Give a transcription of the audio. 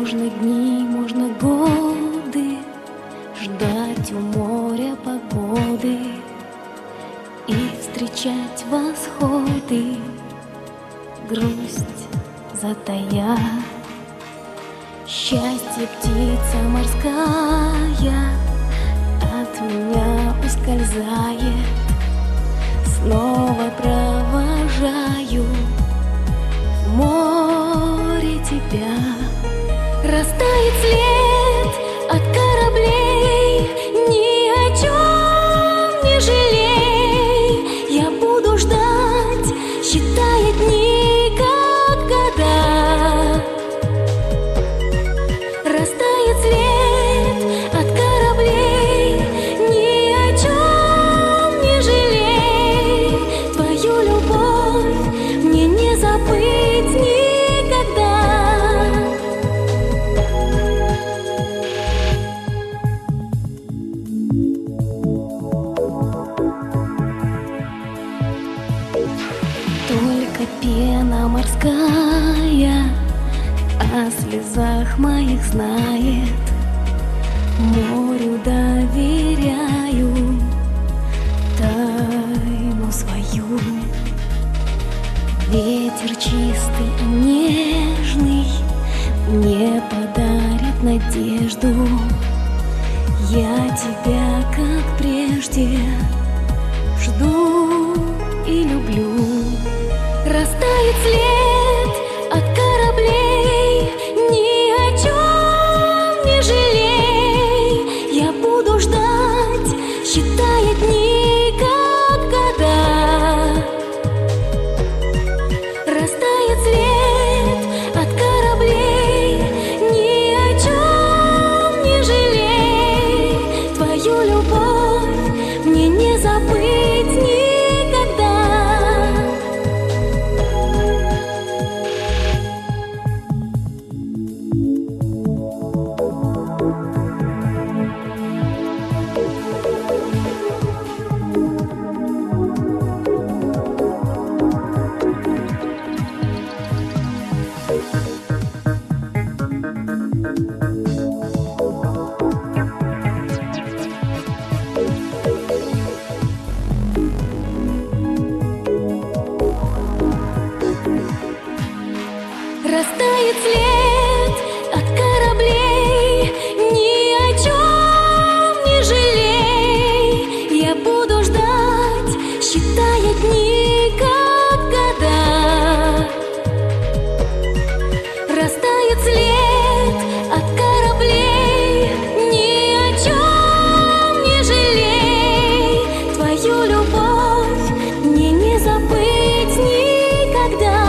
Можно дни, можно годы ждать у моря погоды и встречать восходы, грусть затая. Счастье птица морская от меня ускользает, снова провожаю в море тебя. Растает след от кораблей, ни о чем не жалей. Я буду ждать, считая дни, как года. Растает след от кораблей, ни о чем не жалей. Твою любовь мне не забыть никогда. Только пена морская о слезах моих знает, морю доверяю тайну свою. Ветер чистый и нежный мне подарит надежду. Я тебя, как прежде, жду и люблю. Растает след от кораблей, ни о чем не жалей. Я буду ждать, считая дни, как года. Растает след от кораблей, ни о чем не жалей. Твою любовь мне не забыть никогда. Растает след от кораблей, ни о чем не жалей. Я буду ждать, считая дни, как года. Растает след от кораблей, ни о чем не жалей. Твою любовь мне не забыть никогда.